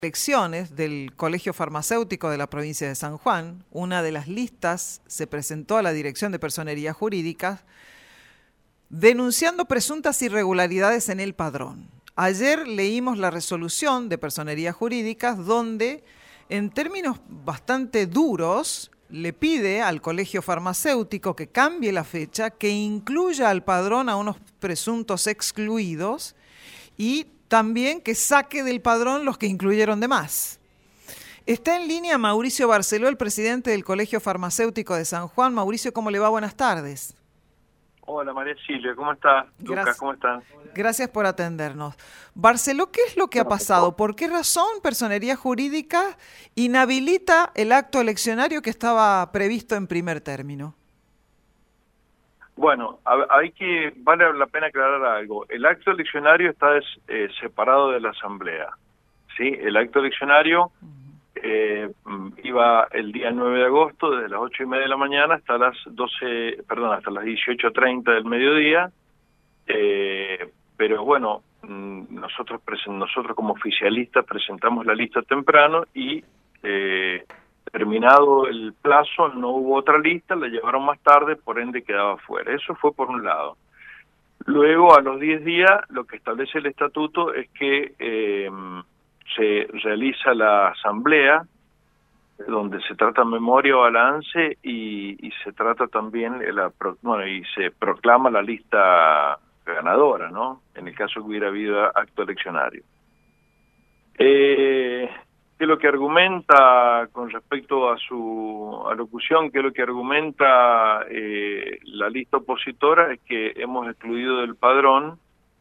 elecciones del Colegio Farmacéutico de la provincia de San Juan, una de las listas se presentó a la Dirección de Personería Jurídica denunciando presuntas irregularidades en el padrón. Ayer leímos la resolución de Personería Jurídica donde, en términos bastante duros, le pide al Colegio Farmacéutico que cambie la fecha, que incluya al padrón a unos presuntos excluidos y también que saque del padrón los que incluyeron de más. Está en línea Mauricio Barceló, el presidente del Colegio Farmacéutico de San Juan. Mauricio, ¿cómo le va? Buenas tardes. Hola María Silvia, ¿cómo estás? Lucas, ¿cómo están? Gracias por atendernos. Barceló, ¿qué es lo que ha pasado? ¿Por qué razón Personería Jurídica inhabilita el acto eleccionario que estaba previsto en primer término? Bueno, vale la pena aclarar algo. El acto eleccionario está separado de la asamblea, ¿sí? El acto eleccionario iba el día 9 de agosto desde las 8:30 de la mañana hasta las 18:30 del mediodía, pero bueno, nosotros como oficialistas presentamos la lista temprano y terminado el plazo no hubo otra lista, la llevaron más tarde, por ende quedaba fuera. Eso fue por un lado. Luego, a los 10 días, lo que establece el estatuto es que se realiza la asamblea, donde se trata memoria o balance y se trata también, y se proclama la lista ganadora, ¿no? En el caso que hubiera habido acto eleccionario. ¿Qué es lo que argumenta con respecto a su alocución? ¿Qué es lo que argumenta la lista opositora? Es que hemos excluido del padrón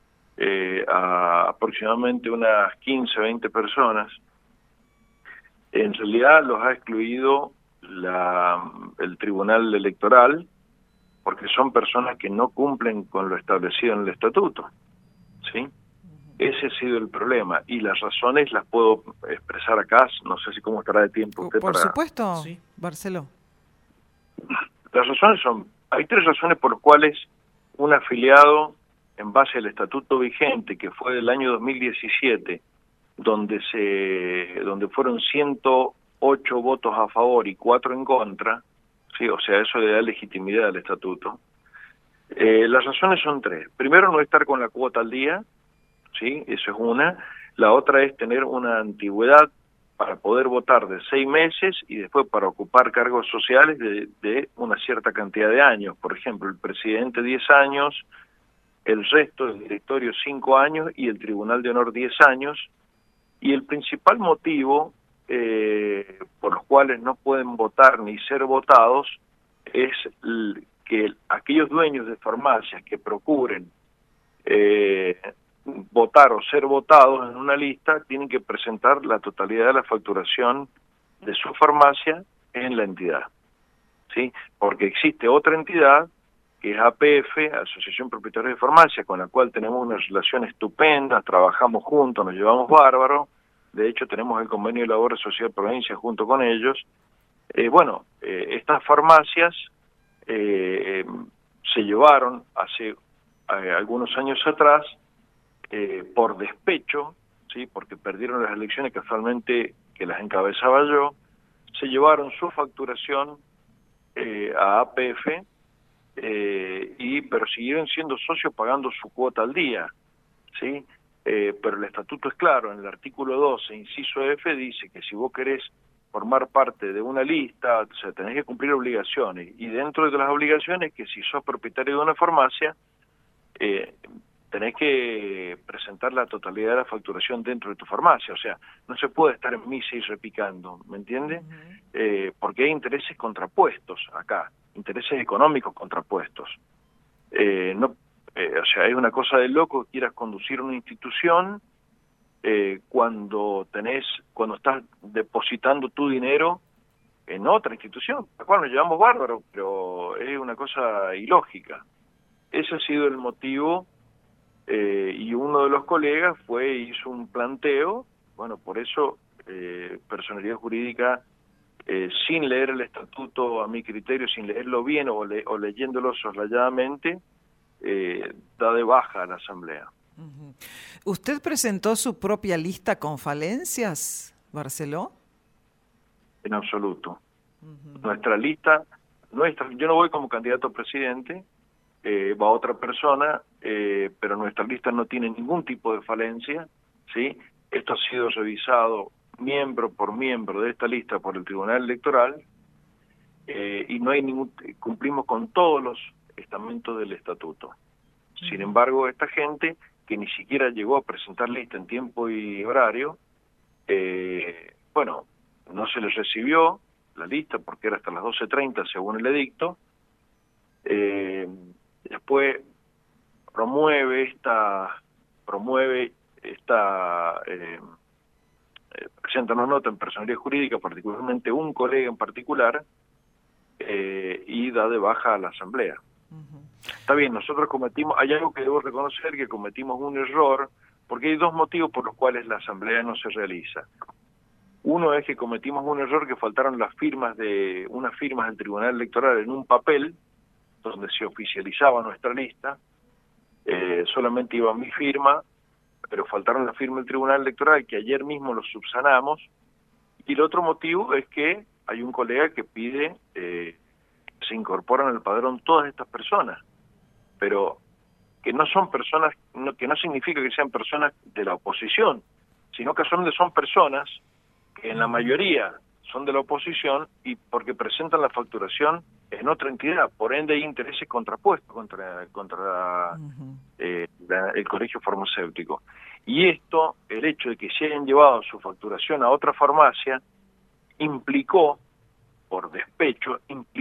a aproximadamente unas 15, 20 personas. En realidad los ha excluido el Tribunal Electoral porque son personas que no cumplen con lo establecido en el estatuto, ¿sí? Ese ha sido el problema, y las razones las puedo expresar acá, no sé si cómo estará de tiempo usted Por supuesto, sí. Barceló. Las razones hay 3 razones por las cuales un afiliado, en base al estatuto vigente, que fue del año 2017, donde fueron 108 votos a favor y 4 en contra, sí, o sea, eso le da legitimidad al estatuto. Las razones son 3. Primero, no estar con la cuota al día, ¿sí? Eso es una. La otra es tener una antigüedad para poder votar de 6 meses y después para ocupar cargos sociales de una cierta cantidad de años. Por ejemplo, el presidente 10 años, el resto del directorio 5 años y el Tribunal de Honor 10 años. Y el principal motivo por los cuales no pueden votar ni ser votados es que aquellos dueños de farmacias que procuren votar o ser votados en una lista tienen que presentar la totalidad de la facturación de su farmacia en la entidad, ¿sí? Porque existe otra entidad que es APF, Asociación Propietaria de Farmacia, con la cual tenemos una relación estupenda, trabajamos juntos, nos llevamos bárbaro. De hecho tenemos el convenio de labor de Sociedad Provincia junto con ellos. Estas farmacias se llevaron hace algunos años atrás por despecho, sí, porque perdieron las elecciones casualmente que las encabezaba yo, se llevaron su facturación a APF, pero siguieron siendo socios pagando su cuota al día, ¿sí? Pero el estatuto es claro, en el artículo 12, inciso F, dice que si vos querés formar parte de una lista, o sea, tenés que cumplir obligaciones, y dentro de las obligaciones, que si sos propietario de una farmacia, tenés que presentar la totalidad de la facturación dentro de tu farmacia. O sea, no se puede estar en misa y repicando, ¿me entiende? Porque hay intereses contrapuestos acá, intereses económicos contrapuestos. O sea, es una cosa de loco que quieras conducir una institución cuando estás depositando tu dinero en otra institución, la cual nos llevamos bárbaro, pero es una cosa ilógica. Ese ha sido el motivo, y uno de los colegas hizo un planteo. Bueno, por eso Personería Jurídica, sin leer el estatuto a mi criterio, sin leerlo bien o leyéndolo soslayadamente, da de baja a la asamblea. Uh-huh. ¿Usted presentó su propia lista con falencias, Barceló? En absoluto. Uh-huh. Nuestra lista, yo no voy como candidato a presidente, va otra persona, pero nuestra lista no tiene ningún tipo de falencia, ¿sí? Esto ha sido revisado miembro por miembro de esta lista por el Tribunal Electoral, y no hay cumplimos con todos los estamentos del estatuto. Sin embargo, esta gente que ni siquiera llegó a presentar lista en tiempo y horario, bueno, no se les recibió la lista porque era hasta las 12:30 según el edicto. Después presenta una nota en personería jurídica, particularmente un colega en particular, y da de baja a la asamblea. Uh-huh. Está bien, nosotros hay algo que debo reconocer, que cometimos un error, porque hay dos motivos por los cuales la asamblea no se realiza. Uno es que cometimos un error, que faltaron unas firmas del Tribunal Electoral en un papel donde se oficializaba nuestra lista. Solamente iba mi firma, pero faltaron la firma del Tribunal Electoral, que ayer mismo lo subsanamos. Y el otro motivo es que hay un colega que pide se incorporan al padrón todas estas personas, pero que no son personas, que no significa que sean personas de la oposición, sino que son personas que en la mayoría son de la oposición y porque presentan la facturación en otra entidad, por ende hay intereses contrapuestos contra el colegio farmacéutico. Y esto, el hecho de que se hayan llevado su facturación a otra farmacia, implicó, por despecho,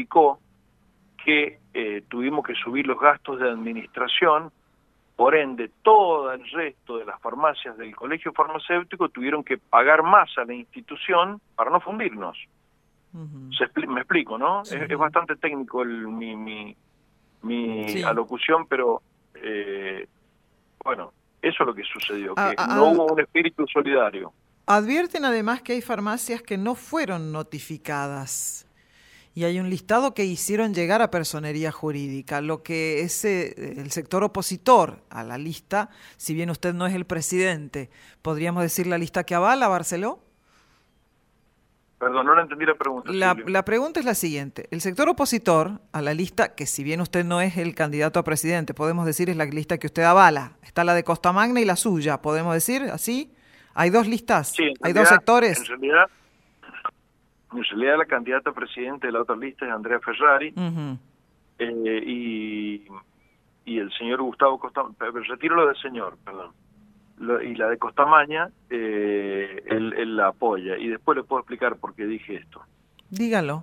que tuvimos que subir los gastos de administración. Por ende, todo el resto de las farmacias del colegio farmacéutico tuvieron que pagar más a la institución para no fundirnos. Uh-huh. Me explico, ¿no? Sí. Es bastante técnico mi sí. alocución, pero bueno, eso es lo que sucedió, que no hubo un espíritu solidario. Advierten además que hay farmacias que no fueron notificadas. Y hay un listado que hicieron llegar a Personería Jurídica, lo que es el sector opositor a la lista, si bien usted no es el presidente, ¿podríamos decir la lista que avala, Barceló? Perdón, no le entendí la pregunta. La pregunta es la siguiente. El sector opositor a la lista, que si bien usted no es el candidato a presidente, podemos decir es la lista que usted avala. Está la de Costa Magna y la suya, ¿podemos decir así? ¿Hay dos listas? Sí, ¿Hay dos sectores? En realidad la candidata a presidente de la otra lista es Andrea Ferrari. Uh-huh. Y el señor Gustavo Costa, retiro lo del señor, perdón, y la de Costamaña, él la apoya, y después le puedo explicar por qué dije esto. Dígalo.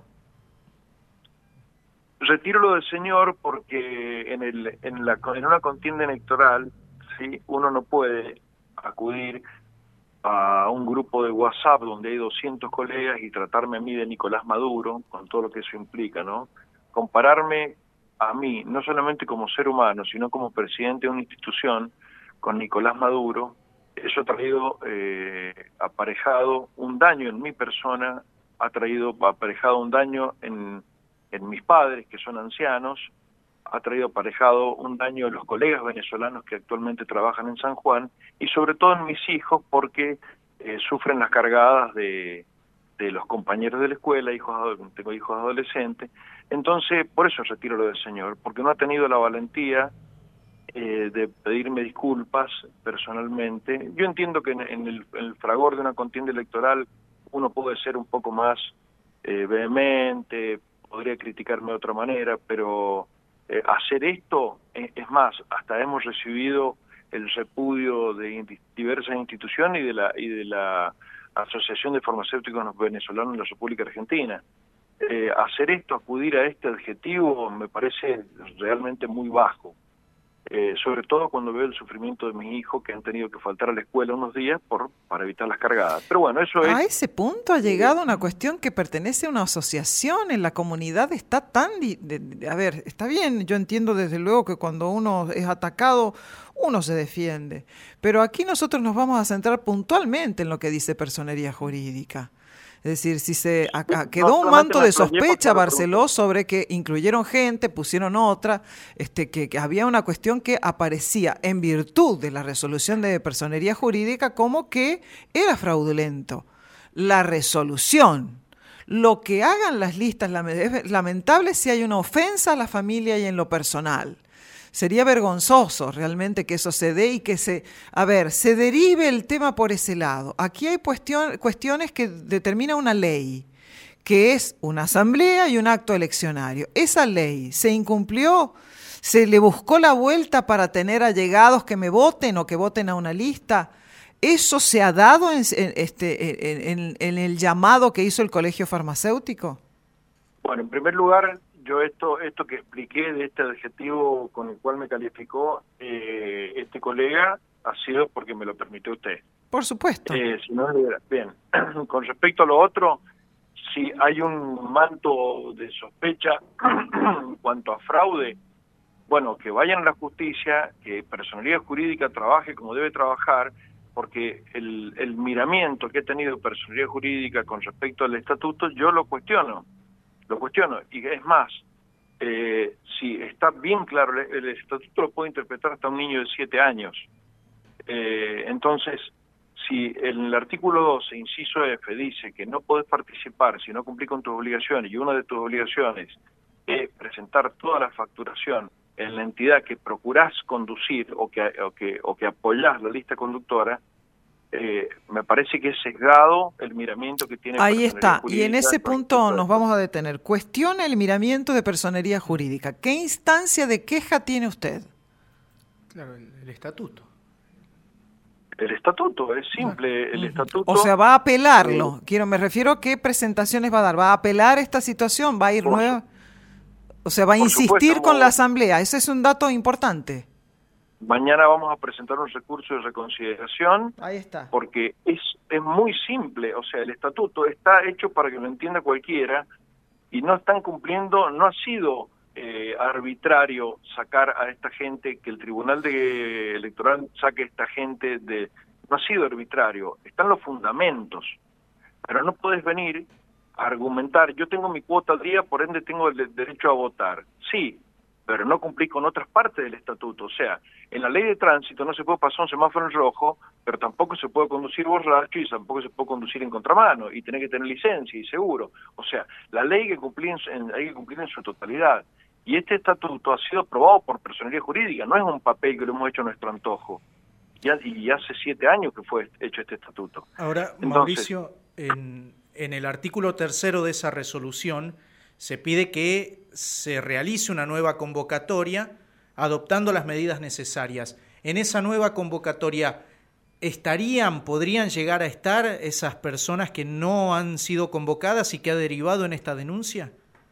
Retiro lo del señor porque en una contienda electoral, ¿sí?, uno no puede acudir a un grupo de WhatsApp donde hay 200 colegas y tratarme a mí de Nicolás Maduro, con todo lo que eso implica, ¿no? Compararme a mí, no solamente como ser humano, sino como presidente de una institución, con Nicolás Maduro, eso ha traído aparejado un daño en mi persona, ha traído aparejado un daño en mis padres, que son ancianos, ha traído aparejado un daño en los colegas venezolanos que actualmente trabajan en San Juan, y sobre todo en mis hijos, porque sufren las cargadas de los compañeros de la escuela, tengo hijos adolescentes. Entonces, por eso retiro lo del señor, porque no ha tenido la valentía de pedirme disculpas personalmente. Yo entiendo que en el fragor de una contienda electoral uno puede ser un poco más vehemente, podría criticarme de otra manera, pero hacer esto, es más, hasta hemos recibido el repudio de diversas instituciones y de la Asociación de Farmacéuticos Venezolanos en la República Argentina. Hacer esto, acudir a este adjetivo, me parece realmente muy bajo. Sobre todo cuando veo el sufrimiento de mis hijos que han tenido que faltar a la escuela unos días para evitar las cargadas. Pero bueno, eso es... A ese punto ha llegado una cuestión que pertenece a una asociación, en la comunidad está tan... A ver, está bien, yo entiendo desde luego que cuando uno es atacado, uno se defiende. Pero aquí nosotros nos vamos a centrar puntualmente en lo que dice personería jurídica. Es decir, si quedó un manto de sospecha, Barceló, sobre que incluyeron gente, pusieron otra, que había una cuestión que aparecía en virtud de la resolución de personería jurídica como que era fraudulento. La resolución, lo que hagan las listas, es lamentable si hay una ofensa a la familia y en lo personal. Sería vergonzoso realmente que eso se dé y que se derive el tema por ese lado. Aquí hay cuestiones que determina una ley, que es una asamblea y un acto eleccionario. Esa ley se incumplió, se le buscó la vuelta para tener allegados que me voten o que voten a una lista. ¿Eso se ha dado en el llamado que hizo el Colegio Farmacéutico? Bueno, en primer lugar, yo esto que expliqué de este adjetivo con el cual me calificó este colega ha sido porque me lo permitió usted. Por supuesto. Si no, bien. Con respecto a lo otro, si hay un manto de sospecha en cuanto a fraude, bueno, que vayan a la justicia, que personería jurídica trabaje como debe trabajar, porque el miramiento que ha tenido personería jurídica con respecto al estatuto, yo lo cuestiono, y es más, si está bien claro, el estatuto lo puede interpretar hasta un niño de 7 años. Entonces, si en el artículo 12, inciso F, dice que no podés participar si no cumplís con tus obligaciones, y una de tus obligaciones es presentar toda la facturación en la entidad que procurás conducir o que apoyás la lista conductora, me parece que es sesgado el miramiento que tiene. Ahí está, y en ese punto nos vamos a detener. Cuestiona el miramiento de personería jurídica. ¿Qué instancia de queja tiene usted? Claro, el estatuto. El estatuto, es simple, el estatuto... O sea, va a apelarlo. Me refiero a qué presentaciones va a dar. ¿Va a apelar esta situación? ¿Va a ir nueva? O sea, va a insistir con la asamblea. Ese es un dato importante. Mañana vamos a presentar un recurso de reconsideración. Ahí está. Porque es muy simple, o sea, el estatuto está hecho para que lo entienda cualquiera y no están cumpliendo, no ha sido arbitrario sacar a esta gente, que el Tribunal Electoral saque a esta gente no ha sido arbitrario, están los fundamentos, pero no puedes venir a argumentar, yo tengo mi cuota al día, por ende tengo el derecho a votar. Sí, pero no cumplís con otras partes del estatuto. O sea, en la ley de tránsito no se puede pasar un semáforo en rojo, pero tampoco se puede conducir borracho y tampoco se puede conducir en contramano, y tenés que tener licencia y seguro. O sea, la ley hay que cumplir en su totalidad. Y este estatuto ha sido aprobado por personería jurídica, no es un papel que lo hemos hecho a nuestro antojo. Y hace 7 años que fue hecho este estatuto. Ahora, entonces, Mauricio, en el artículo 3 de esa resolución se pide que se realice una nueva convocatoria adoptando las medidas necesarias. En esa nueva convocatoria, ¿podrían llegar a estar esas personas que no han sido convocadas y que ha derivado en esta denuncia?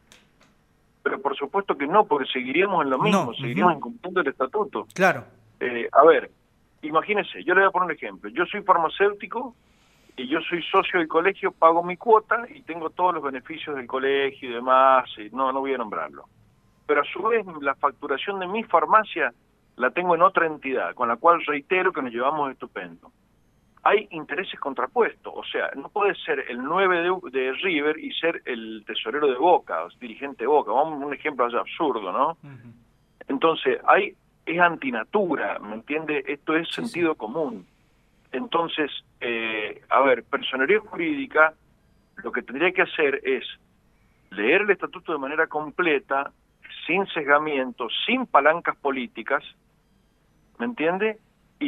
Pero por supuesto que no, porque seguiríamos en lo mismo, seguiríamos incumpliendo el estatuto. Claro. A ver, imagínense, yo le voy a poner un ejemplo. Yo soy farmacéutico y yo soy socio del colegio, pago mi cuota y tengo todos los beneficios del colegio y demás, y no voy a nombrarlo. Pero a su vez la facturación de mi farmacia la tengo en otra entidad, con la cual reitero que nos llevamos estupendo. Hay intereses contrapuestos, o sea, no puede ser el 9 de River y ser el tesorero de Boca, o dirigente de Boca. Vamos a un ejemplo absurdo, ¿no? Entonces, es antinatura, ¿me entiende? Esto es sentido común. Entonces, personería jurídica lo que tendría que hacer es leer el estatuto de manera completa, sin sesgamiento, sin palancas políticas, ¿me entiende?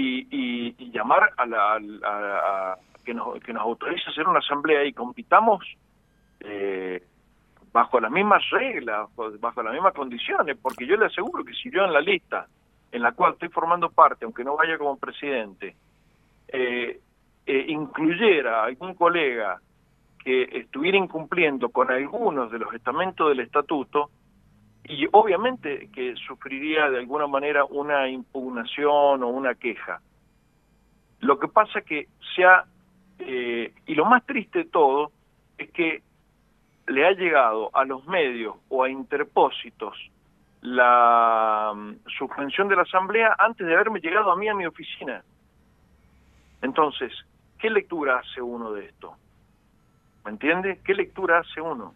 Y llamar a que nos autorice a hacer una asamblea y compitamos bajo las mismas reglas, bajo las mismas condiciones, porque yo le aseguro que si yo en la lista en la cual estoy formando parte, aunque no vaya como presidente, incluyera a algún colega que estuviera incumpliendo con algunos de los estamentos del estatuto, y obviamente que sufriría de alguna manera una impugnación o una queja. Lo que pasa que y lo más triste de todo, es que le ha llegado a los medios o a interpósitos la suspensión de la asamblea antes de haberme llegado a mí a mi oficina. Entonces, ¿qué lectura hace uno de esto? ¿Me entiende? ¿Qué lectura hace uno?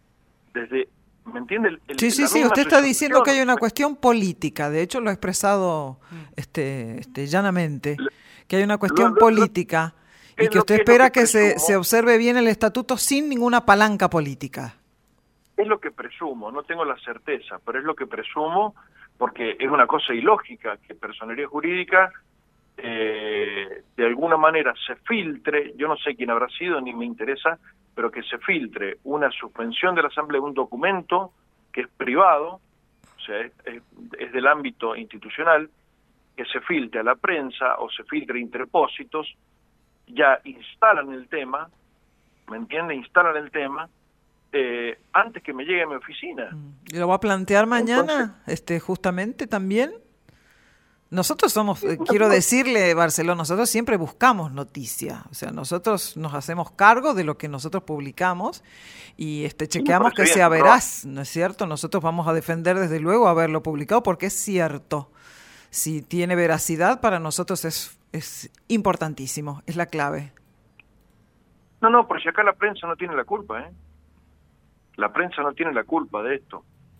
¿Me entiende? Sí, usted está diciendo que hay una cuestión política, de hecho lo ha expresado llanamente, que hay una cuestión política y que usted espera que se observe bien el estatuto sin ninguna palanca política. Es lo que presumo, no tengo la certeza, pero es lo que presumo, porque es una cosa ilógica que personería jurídica de alguna manera se filtre, yo no sé quién habrá sido, ni me interesa, pero que se filtre una suspensión de la asamblea de un documento que es privado, o sea, es del ámbito institucional, que se filtre a la prensa o se filtre interpósitos, ya instalan el tema, ¿me entiende? Instalan el tema antes que me llegue a mi oficina. ¿Y lo va a plantear mañana, justamente también? Nosotros somos, quiero decirle, Barceló, nosotros siempre buscamos noticia, o sea, nosotros nos hacemos cargo de lo que nosotros publicamos y chequeamos que sea veraz, ¿no es cierto? Nosotros vamos a defender desde luego haberlo publicado porque es cierto. Si tiene veracidad, para nosotros es importantísimo, es la clave. No, pero si acá la prensa no tiene la culpa, ¿eh? La prensa no tiene la culpa de esto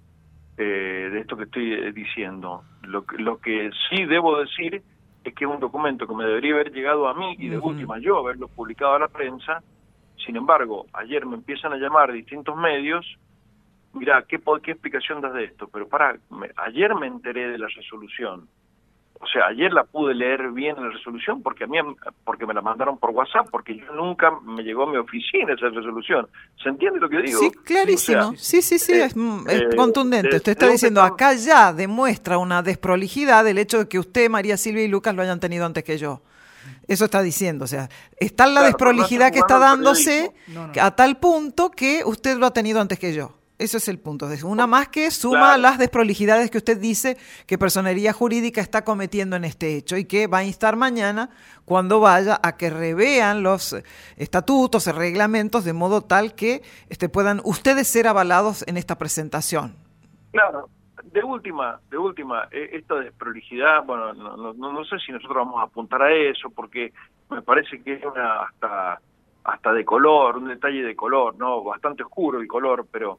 que estoy diciendo. Lo que sí debo decir es que es un documento que me debería haber llegado a mí y de última yo haberlo publicado a la prensa. Sin embargo, ayer me empiezan a llamar distintos medios. Mirá, ¿qué explicación das de esto? Pero ayer me enteré de la resolución. O sea, ayer la pude leer bien en la resolución porque me la mandaron por WhatsApp, porque yo nunca me llegó a mi oficina esa resolución. ¿Se entiende lo que digo? Sí, clarísimo. O sea, sí, es contundente. Usted está diciendo, acá ya demuestra una desprolijidad el hecho de que usted, María Silvia y Lucas lo hayan tenido antes que yo. Eso está diciendo, o sea, está la desprolijidad que está dándose a tal punto que usted lo ha tenido antes que yo. Ese es el punto. Una más que suma las desprolijidades que usted dice que Personería Jurídica está cometiendo en este hecho y que va a instar mañana cuando vaya a que revean los estatutos y reglamentos de modo tal que puedan ustedes ser avalados en esta presentación. Claro. De última, esta desprolijidad, bueno, no sé si nosotros vamos a apuntar a eso porque me parece que es hasta de color, un detalle de color, ¿no? Bastante oscuro el color, pero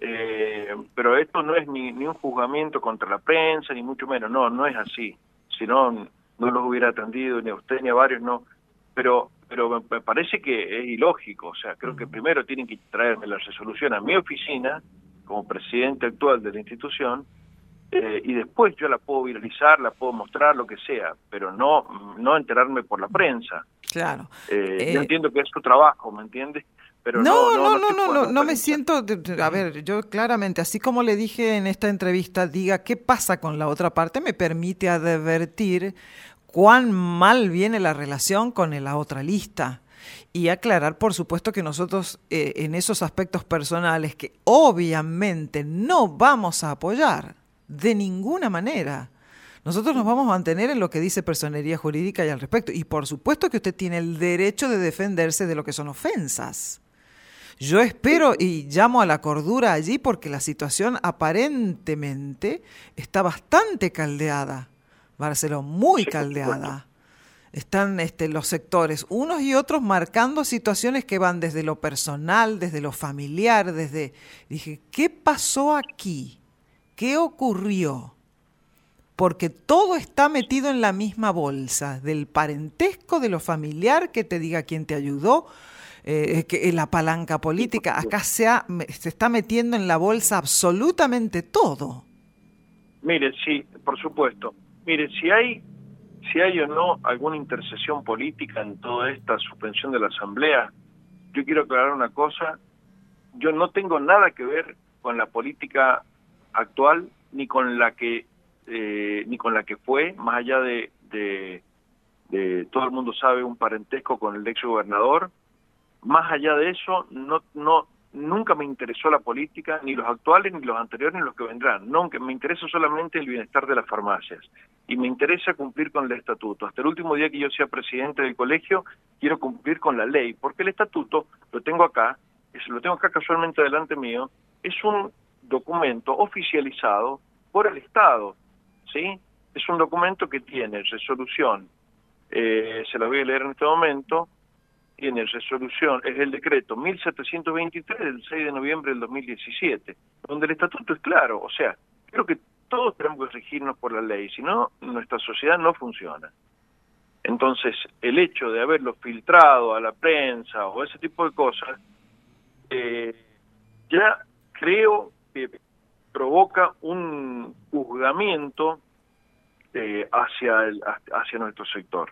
esto no es ni un juzgamiento contra la prensa, ni mucho menos, no es así. Si no, no los hubiera atendido ni a usted ni a varios, no. Pero me parece que es ilógico, o sea, creo que primero tienen que traerme la resolución a mi oficina, como presidente actual de la institución, y después yo la puedo viralizar, la puedo mostrar, lo que sea, pero no enterarme por la prensa. Claro. Yo entiendo que es su trabajo, ¿me entiendes? Pero no me siento, a ver, yo claramente, así como le dije en esta entrevista, diga qué pasa con la otra parte, me permite advertir cuán mal viene la relación con la otra lista y aclarar, por supuesto, que nosotros en esos aspectos personales que obviamente no vamos a apoyar de ninguna manera. Nosotros nos vamos a mantener en lo que dice Personería Jurídica y al respecto. Y por supuesto que usted tiene el derecho de defenderse de lo que son ofensas. Yo espero y llamo a la cordura allí porque la situación aparentemente está bastante caldeada, Barceló, muy caldeada. Están los sectores, unos y otros, marcando situaciones que van desde lo personal, desde lo familiar, Dije, ¿qué pasó aquí? ¿Qué ocurrió? Porque todo está metido en la misma bolsa, del parentesco, de lo familiar, que te diga quién te ayudó, que la palanca política, acá se está metiendo en la bolsa absolutamente todo. Mire, sí, por supuesto. Mire, si hay o no alguna intercesión política en toda esta suspensión de la Asamblea, yo quiero aclarar una cosa. Yo no tengo nada que ver con la política actual ni con la que fue, más allá de todo el mundo sabe, un parentesco con el ex gobernador. Más allá de eso, nunca me interesó la política, ni los actuales, ni los anteriores, ni los que vendrán. Nunca, me interesa solamente el bienestar de las farmacias. Y me interesa cumplir con el estatuto. Hasta el último día que yo sea presidente del colegio, quiero cumplir con la ley, porque el estatuto, lo tengo acá casualmente delante mío, es un documento oficializado por el Estado, ¿sí? Es un documento que tiene resolución, se lo voy a leer en este momento, tiene resolución, es el decreto 1723 del 6 de noviembre del 2017, donde el estatuto es claro, o sea, creo que todos tenemos que regirnos por la ley, si no, nuestra sociedad no funciona. Entonces, el hecho de haberlo filtrado a la prensa o ese tipo de cosas, ya creo que provoca un juzgamiento hacia nuestro sector.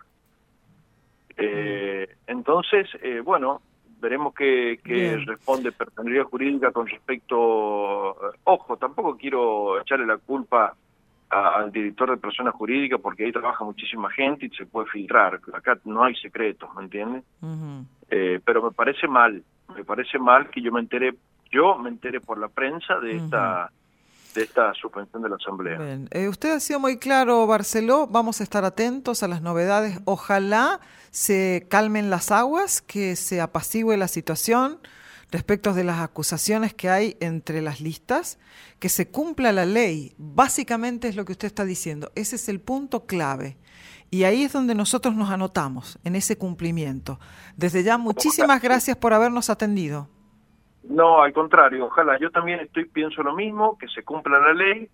Entonces, bueno, veremos qué responde Personería Jurídica con respecto... ojo, tampoco quiero echarle la culpa al director de Personas Jurídicas porque ahí trabaja muchísima gente y se puede filtrar. Acá no hay secretos, ¿me entiendes? Uh-huh. Pero me parece mal que yo me enteré por la prensa de esta suspensión de la Asamblea. Bien. Usted ha sido muy claro, Barceló, vamos a estar atentos a las novedades. Ojalá se calmen las aguas, que se apacigüe la situación respecto de las acusaciones que hay entre las listas, que se cumpla la ley. Básicamente es lo que usted está diciendo. Ese es el punto clave. Y ahí es donde nosotros nos anotamos, en ese cumplimiento. Desde ya, muchísimas gracias por habernos atendido. No, al contrario, ojalá. Yo también pienso lo mismo, que se cumpla la ley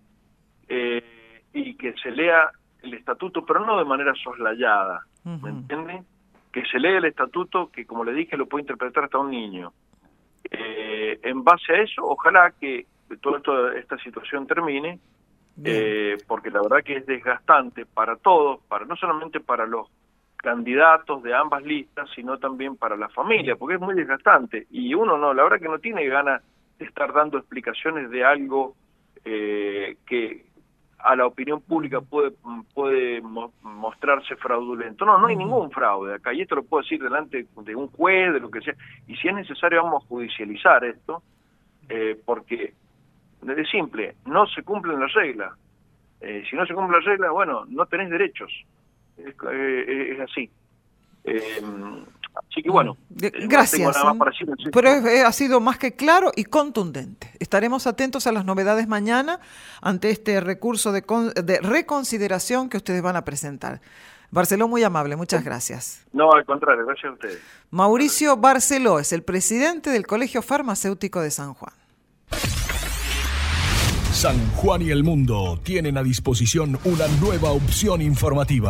y que se lea el estatuto, pero no de manera soslayada, ¿me entiende? Que se lea el estatuto, que como le dije, lo puede interpretar hasta un niño. En base a eso, ojalá que toda esta situación termine, porque la verdad que es desgastante para todos, no solamente para los candidatos de ambas listas, sino también para la familia, porque es muy desgastante, y uno la verdad que no tiene ganas de estar dando explicaciones de algo que a la opinión pública puede mostrarse fraudulento. No hay ningún fraude acá, y esto lo puedo decir delante de un juez, de lo que sea, y si es necesario vamos a judicializar esto, porque es simple, no se cumplen las reglas. Si no se cumplen las reglas, bueno, no tenés derechos. Es así. Así que bueno, gracias. No tengo nada más para decir. Pero ha sido más que claro y contundente. Estaremos atentos a las novedades mañana ante este recurso de reconsideración que ustedes van a presentar. Barceló, muy amable, muchas gracias. No, al contrario, gracias a ustedes. Mauricio Barceló es el presidente del Colegio Farmacéutico de San Juan. San Juan y el mundo tienen a disposición una nueva opción informativa.